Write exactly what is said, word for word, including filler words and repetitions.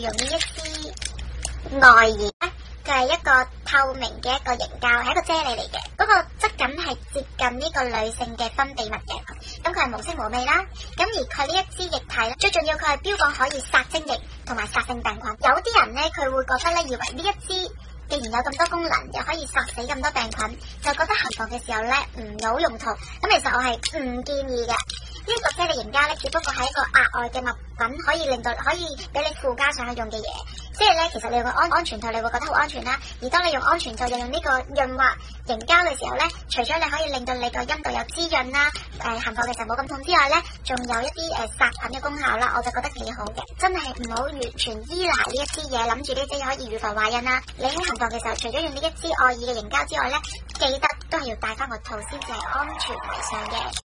用呢一支外衣咧，佢係一個透明嘅一個凝膠，係一個啫喱嚟嘅，嗰、那個質感係接近呢個女性嘅分泌物嘅，咁佢係無色無味啦。咁而佢呢一支液體咧，最重要佢係標榜可以殺精液同埋殺性病菌。有啲人咧佢會覺得咧，以為呢一支既然有咁多功能，又可以殺死咁多病菌，就覺得行房嘅時候咧唔有用途。咁其實我係唔建議嘅。呢一個啫喱凝膠咧，只不過係一個額外嘅物品，可以令到可以俾你附加上去用嘅嘢。即係咧，其實你用個安安全套，你會覺得好安全啦。而當你用安全套又用呢個潤滑凝膠嘅時候咧，除咗你可以令到你個陰道有滋潤啦，誒行房嘅時候冇咁痛之外咧，仲有一啲誒殺菌嘅功效啦，我就覺得幾好嘅。真係唔好完全依賴呢一支嘢，諗住呢支嘢可以預防懷孕啦。你喺行房嘅時候，除咗用呢一支愛爾嘅凝膠之外咧，記得都係要戴翻個套先至係安全為上嘅。